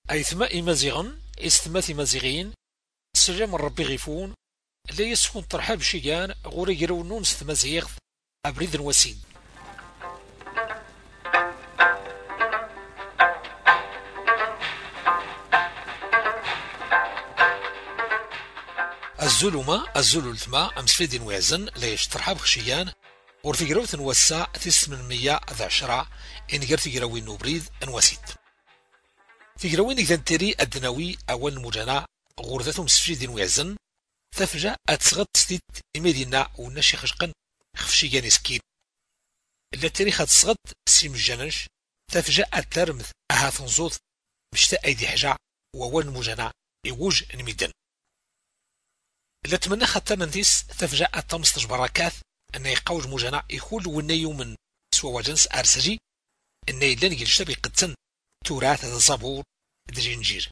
أيثما إمازيغن إستمات إمازيغين سلام ربي غيفون لا يسكن ترحاب شيان غوري يرونون ستمازيغ أبريد وسيد. الزلو الثما أمسفيدين ويزن لا يشترحاب خشيان ورثي جروث نوسع 810 إن جرثي جروين نوبريد نوسيد في جروين إذا تري الدناوي أول المجانا غورثتهم سفيدين ويزن تفجأ أتسغط ستيت إميدينا ونشي خشقن خفشي سكين إلا تاريخ أتسغط سيم الجنش تفجأ الترمث أها تنزوض مشتا أيدي حجع وأول المجانا يوج نميدن إلا تمنى خطا من ديس تفجأ التمستج بركات أن يقوج مجانا يخول ونيو من سوا وجنس أرسجي أن يدن يلشتبي قدسن تراث الزبور دجينجير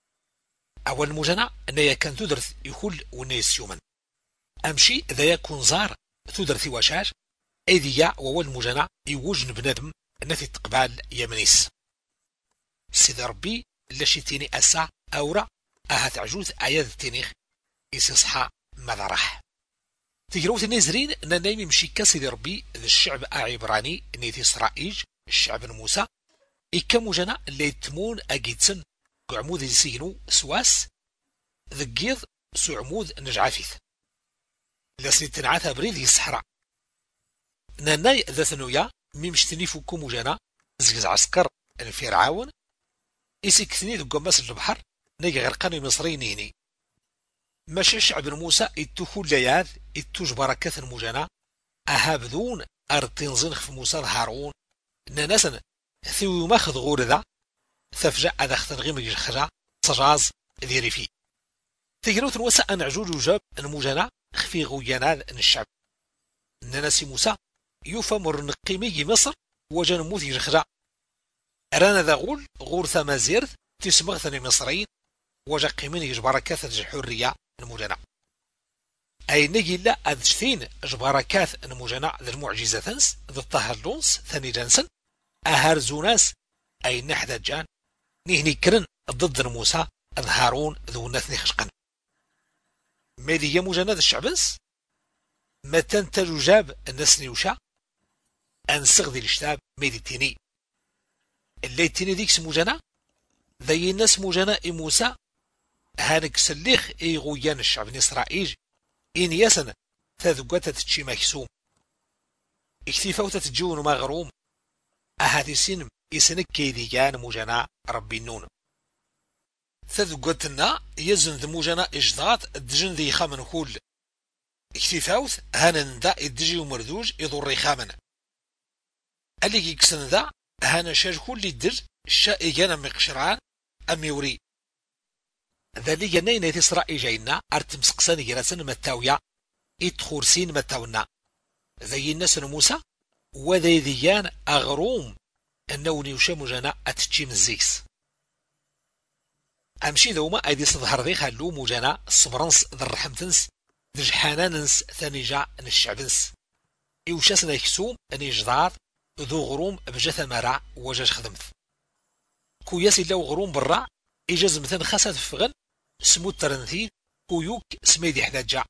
أول مجانا أن يكن تدرث يخول ونيس يومن أمشي ذا يكون زار تدرث وشاش أيديا وأول مجانا يوجن بندم نفي تقبال يمنيس سيد ربي لشيتيني أسا أورا أهات عجوز آيات تينيخ يسيصحى ماذا راح تجروت النازرين أن نايمي مشي كاسيدي ربي ذا الشعب عبراني نيتي إسرائيل الشعب موسى إكامو جنا اللي يتمون أجيتسن عمود يسينو سواس ذقيض سو عمود نجعافيث لسني تنعاثا بريد يسحرا ناناي ذا ثنويا ميمشتني فوكو جنا زقز عسكر الفرعون إسيكثني ذو قماس البحر نيجي غرقاني مصريين هني ماشي شعب موسى إتوخو اللياذ إتوج بركات المجانا أهابذون أرتنزن في موسى هارون ناناسن ثيو ماخذ غور ذا ثفجأ ذا اختنغيم الخجا صجاز ذيري فيه تجروت الوسا أن عجوج وجاب المجانا خفي غويانات أن الشعب ناناسي موسى يفمر نقيمي مصر وجن موثي الخجا رانا ذا غور ثمازيرث تسمغثني مصريين وجا قيمين يجبركات الحرية المجانا أي نجي لا أذشثين جبركات المجانا ذا المعجزة ثنس ذا الطهرلونس ثاني جانسن أهارزوناس أي نحذا جان نهني كرن ضد موسى هارون ذو نثني خشقا ميدي يمجانا ذا الشعبنس ما تنتج جاب النسني وشا أنسغ ذي الاشتاب ميدي تيني اللي تيني ذيك سمجانا ذي الناس مجانا موسى هانك سليخ غويان الشعب إسرائيل إن يسن تذقوتا تتشي مكسوم اكتفاوتا تتجون مغروم أهاتي سين يسنك كيديان مجانا ربي النون تذقوتنا يزن ذي مجانا إجضات الدجن ذي خامن كل اكتفاوت هانا ذا الدجي ومردوج يضر خامن اللي يكسن ذا هانا شاج كل الدج الشائقان مقشران أم يوري ذلك نين إسرائيل جاينا أرتم سقسان جراسن متاويا إتخورسين متاونا ذي الناس موسى وذي ذيان أغروم أنه نيوشام جانا أتشيم الزيكس أمشي ذوما أيدي صدهر ذي خلو مجانا الصبرنس ذا الرحمتنس ذي جحاناننس ثاني جاء الشعبنس إوشاسنا يكسوم أن يجضاض ذو غروم بجث مرع وجاج خدمت كوياسي لو غروم برا إجاز مثلا خاصة فغن سمو الترنثيل كويوك سميدي حداجا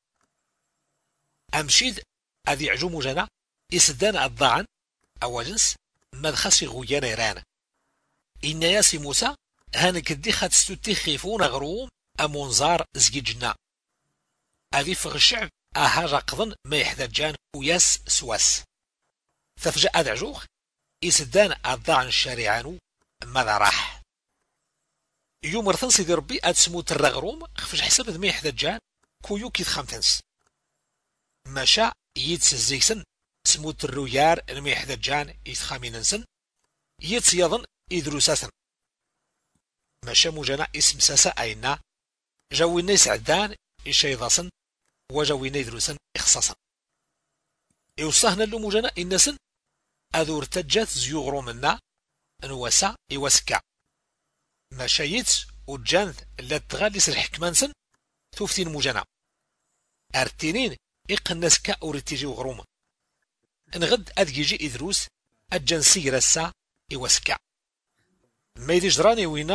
أمشيد أذي عجوم جنا إسدان الضعن أو جنس مدخسي غويان إيران إن ياسي موسى هانك الدخة ستوتي خيفون غروم أمونزار زجي جنا أذي فغ الشعب أهاجا قضن ما يحداجان وياس سواس ففجأة أدعجوخ إسدان الضعن الشارعانو ماذا راح يوم رثن سيدي ربي أتسموت الرغروم خفج حسب ذمي حدجان كويوك يتخمتنس ماشا يدس الزيسن سموت الرويار المي حدجان يتخاميننسن يدس يظن إدروساسن ماشا مجانا اسم ساسا أينا جوينا يسعدان إشيضاسن وجوينا يدروسن إخصاصا يوصهنا اللو مجانا إنسن أذو ارتجات زيوغرو منا نواسا يواسكا مشايت وجانث اللي تغاليس الحكمانسن توفتين مجانا ارتينين إقناس كأورتيجي وغروما نغد أدجيجي إدروس الجنسي رسا إواسكا ما يدي جراني وينا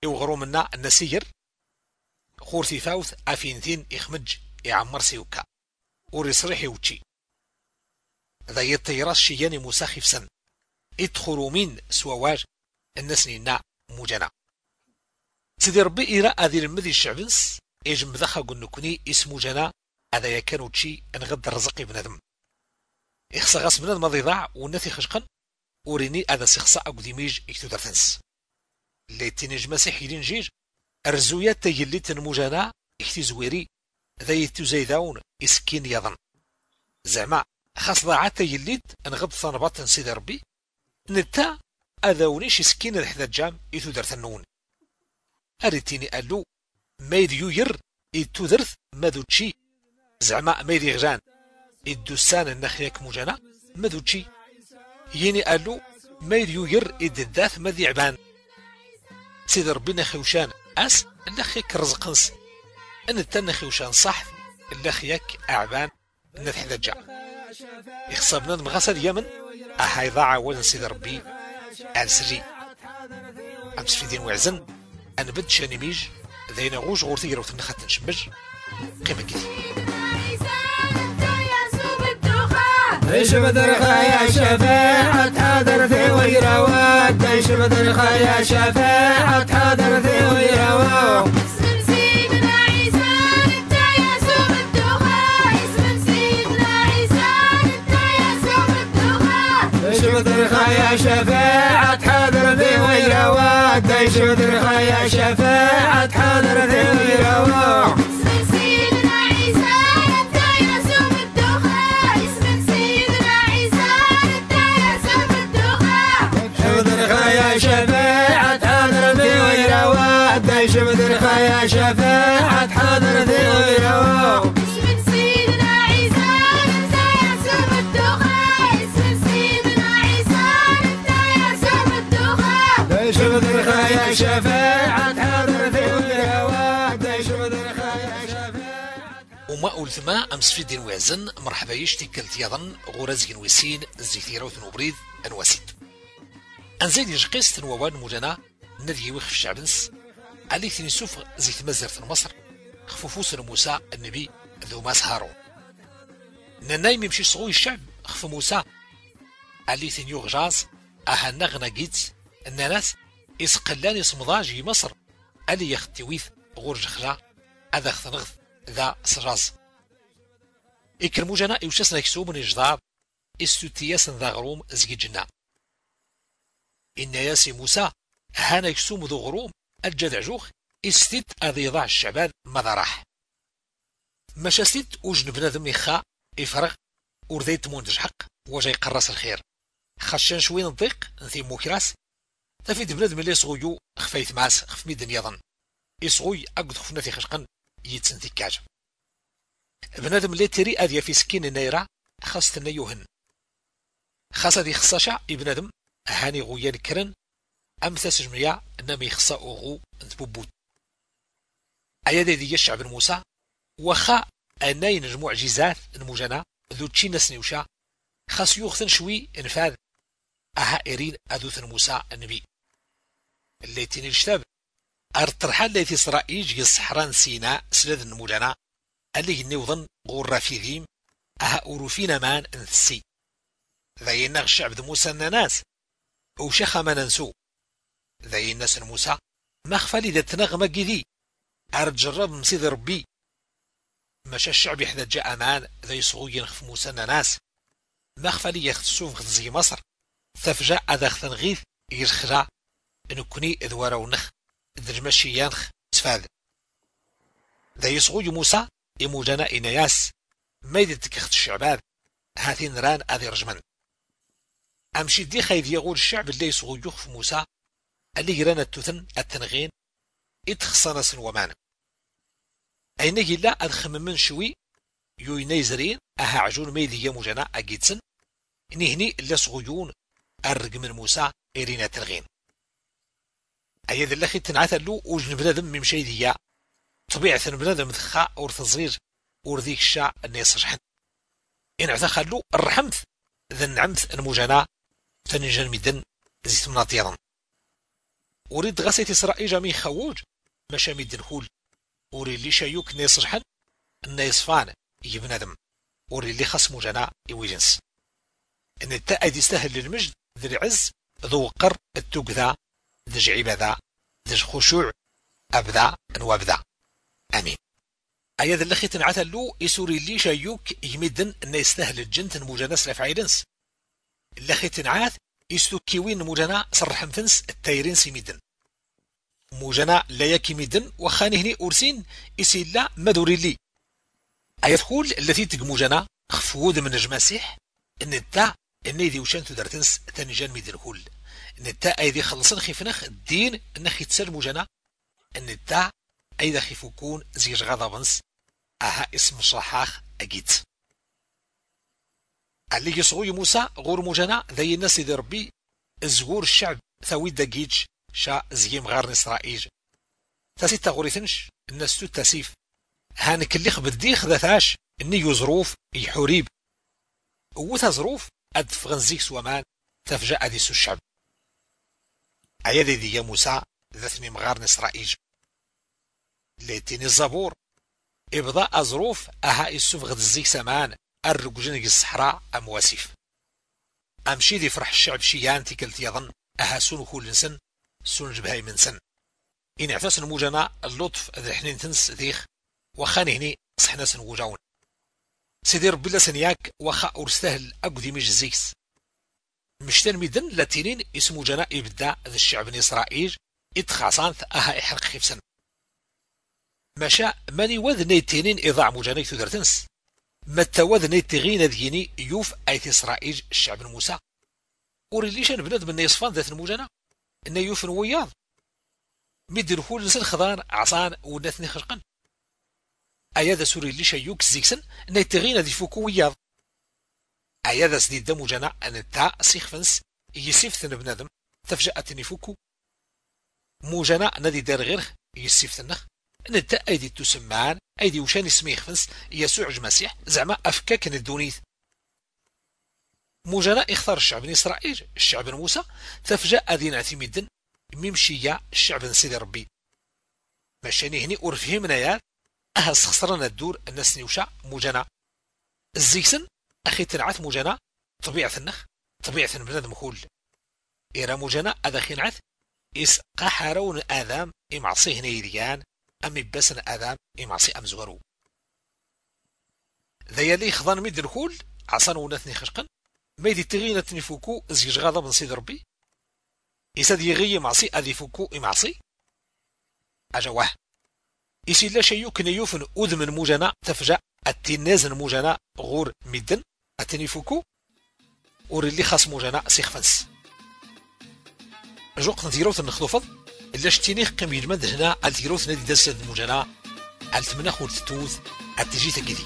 يوغرو منا النسير خور في فاوث افينتين يخمج يعمر سيوكا وريصريح يوتشي ذا يطيراس شياني مساخف سن ادخلوا من سواواج الناس نينا موجانا سيدي ربي إيرا هذه المذي الشعبنس يجم ذخا قلنكني اسمو جانا هذا يكانو تشي انغد الرزقي بنادم يخصى غاس بنادم هذا يضاع ونثي خشقا وريني هذا سيخصى اقدميج اكتو درفنس اللي تنج مسيح يلين جيج الرزويات تيلي تنموجانا اكتي زويري ذا يتو زيداون اسكين يظن زعما خاص ضاعات تيليت انغد ثنبات سيدي ربي نتا هذا ونيش سكين الحدا الجام يتو درثنون أريتيني قالو مايد يوير يتو درث ماذو تشي زعما مايد يغجان الدوسان النخياك موجانا ماذو تشي يني قالو مايد يوير الداث ماذي عبان سيد ربنا خيوشان أس النخياك رزقنس أنت النخيوشان صح النخياك أعبان نثحذا جا يخصبنا المغاسل يمن أهاي ضاع وزن سيد ربي أنسري أمس في دين وعزن أنا بد شانيميج ذينا غوش غورتي روت نخات نشبج قيمة كذي ايش بدرخا يا شفاعة حاضرتي ويروات ايش بدرخا يا شفاعة حاضرتي ويروات اسم سيدنا عيسى انت يا سوم الدخان اسم سيدنا عيسى انت يا سوم الدخان ايش بدرخا يا شفاعة حاضرتي ويروات ايش بدرخا يا شفاعة حاضرتي ويروات اسم سيدنا عيسى انت يا سوم الدخان اسم سيدنا عيسى انت يا سوم الدخان ايش بدرخا يا شفاعة حاضرتي ويروات ايش بدرخا يا شفاعة حاضرتي ويروات اسم سيدنا عيسى انت يا سوم الدخان اسم سيدنا عيسى انت يا سوم الدخان ايش بدرخا يا شفاعة حاضرتي ويروات ايش بدرخا يا شفاعة وما أولثما أمس في دين وعزن مرحبا يشتي كلت يظن غورزين ويسين الزيثيرة وثنوبريد أنواسيد أنزيد يجقيس تنووان موجانا ندي ويخف شعبنس علي ثنسوف زيت مزر مصر خفوفوس موسى النبي ذو ماس هارون ننايم يمشي صغوي الشعب خف موسى علي ثنيو غجاز أها نغنا جيت الناس إسقلان يصمضاجي مصر علي يختويث غورج خجا هذا خثنغث ذا سراز إكرمو جنا يوشسنا يكسوب من إجداد استوتياس ذا غروم زي جنا إن ياسي موسى هانا يكسوم ذو غروم الجدع جوخ استيت أذي ضاع الشعبان ماذا راح مشا ستيت وجن بنادم يخا يفرغ ورذيت موندج حق وجاي قرص الخير خشان شوي نضيق نثي موكراس تفيد بنادم اللي صغيو خفايت معاس خف ميدن يظن يصغوي أقد خفنا في خشقن يتسنتي كاج بنادم اللي تري أذيا في سكين النيرة خاصة نيوهن خاصة دي خصاشا بنادم هاني غويان كرن أمثس جميع أنما يخصا أغو انتبوبوت أيادي دي الشعب موسى وخا أناي نجموع جيزات المجانا ذو تشين سنيوشا خاص يوخثن شوي انفاذ أها إيرين أذوثن موسى النبي اللي تيني الشتاب أرترحال التي إسرائيل يصحران سيناء سلذ المجانا اللي نيوظن غور في ذيم أها أوروفين مان انثسي ذا ينغ الشعب ذو موسى الناس وشخ ما ننسو ذا الناس موسى ما خفالي ذا تنغمة جذي أرجرب مسيد ربي مشى الشعب يحدى جاء أمان ذا يصغي ينخف موسى الناس ما خفالي يختصوف زي مصر ثفجاء ذا ختنغيث يرخجا نكوني إذوارا ونخ درجمشي ينخ تفاذ ذا يصغي موسى يموجانا إنياس ما يدتك اخت الشعباد هاتين ران أذي رجمن أمشي دي خايف يقول الشعب اللي يصغي يخف موسى اللي يرانا التوثن التنغين اتخصنا سنومان أين يلا أدخم من شوي يويني زرين أها عجون ميدي يموجانا أجيتسن نهني اللي صغيون أرق من موسى إيرينا تنغين أيضا اللخي تنعثلو وجن بنادم ممشي ديا طبيعة بنادم مثخاء ورث صغير ورذيك الشاء أن يصرحن إن عثخلو الرحمث ذن عمث الموجانا تنجن مدن زيت مناطيرا أريد غسيت إسرائيل جامي خوج مشا ميدنهول أريد لي شايوك نيصرحن النيصفان يبنادم أريد لي خصمو جنا إويجنس إن التأيد يستاهل للمجد ذي العز ذو قر التوكذا ذج عبادة ذج خشوع أبدا وابدا آمين. أياد اللخي تنعتلو يسوري لي شايوك يمدن إن يستاهل الجنت المجنس لفعيلنس اللخي تنعات يستوكيوين مجنا صرح مفنس التايرين سيميدن مجنا لا يكي ميدن وخانهني أورسين إسيلا مدوري لي أيدخول التي تقمجنا خفود من المسيح إن التا إن يدي وشان تدرتنس تنجان ميدن هول إن التا أيدي خلصن خيفنخ الدين إن خيتسال مجنا إن التا أيدا خيفوكون زيج غضبنس أها اسم صحاخ أجيت اللي يصغوي موسى غور مجنا ذي الناس ذي ربي زغور الشعب ثويد دقيج شا زيم غار إسرائيل تاسيت غوريثنش الناس تو تاسيف هانك اللي خبديخ ذاتاش إني يظروف يحوريب ووتا ظروف أدف غنزيك سوامان تفجأ أديسو الشعب أيادي دي يا موسى ذاتني مغار إسرائيل ليتيني الزبور إبضاء أظروف أها السوف غدزيك سمان الرقجنك الصحراء أمواسيف أمشي دي فرح الشعب شيان تيكلت يظن أها سونو كل إنسان سون جبهاي من سن إن اعتاس الموجنا اللطف ذي حنين تنس ذيخ وخاني هني صحنا سنوجاون سيدي ربي لا سنياك وخا أرستهل أقدي مجزيكس مشتن ميدن لاتينين اسمو جنا إبدا ذي الشعب من إسرائيل إتخاصان أها إحرق خيفسن مشا ماني وذني تينين إضاع مجانيك تدرتنس متى وذني تغين ذيني يوف أيت إسرائيل الشعب الموسى وريليش أن بنادم إنه يصفان ذات الموجنا إنه يوفن وياض مدي الهول نسل خضان عصان ونثني خشقا أياذا سوري ليش يوك زيكسن إنه يتغين ذي فوكو وياض أياذا سديد دمو جنا أن التا سيخفنس يسيفتن بنادم تفجأتني فوكو مو جنا ندي دار غيره يسيفتنخ ان التا ايدي تسمان ايدي وشان اسمي خفنس يسوع المسيح زعما افكاك الدونيث موجنا اختار الشعب بن اسرائيل الشعب موسى تفجأ دين اعتميدن ممشية الشعب سيدي ربي ماشاني هني ورفهمنا يا اهس خسرنا الدور الناس نيوشع موجنا الزيكسن اخي تنعث موجنا طبيعة النخ طبيعة بنادم كل إيرا موجنا أدخين عث إس قحرون آذام إمعصيه نيريان أمي بسن آذام إمعصي أم زغرو ذا يلي خضان ميد الكل عصان ونثني خشقا ميدي تغينة نفوكو زيج غاضب من سيد ربي إساد يغي معصي أذي فوكو إمعصي أجواه إسي لا شيء كن يوفن أذمن موجنا تفجأ التنازن موجنا غور ميدن التنفوكو ور اللي خاص موجنا سيخفنس جوق نتيروت نخطفض إلا شتيني قيم يجمد هنا التيروت نادي دسد موجنا التمنخ والتتوث التجي تجدي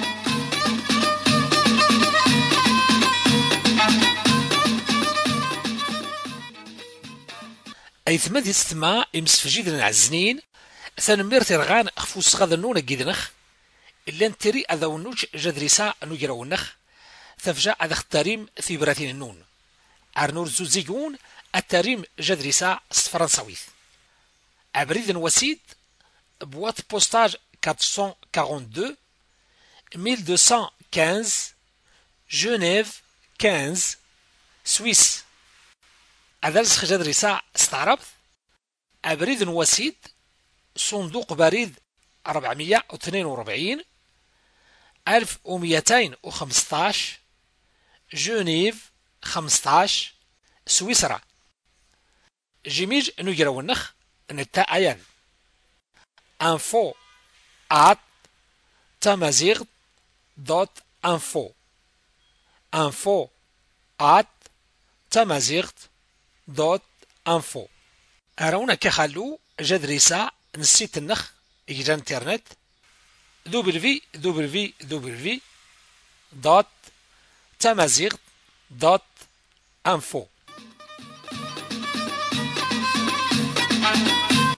أي ثمد يستمع إمسفجيد العزنين ثانمير ترغان أخفوس غاذا نونا جيدنخ إلا نتري أذا ونوش جدريسا نجرا ونخ ثفجاء أذا اختاريم ثيبراتين النون أرنور زوزيقون التاريم جدريسا فرنساويث أبريد وسيد بوات بوستاج 442 1215 جنيف 15 سويس أدرس جدريسا استعربت أبريد وسيد صندوق بريد 442 1215 جنيف 15 سويسرا جيميج نجرا ونخ نتا ايان info at tamazigh.info info at tamazigh.info اراونا كخلو جدريسا نسيت النخ يجرى انترنت www.tamazigh.info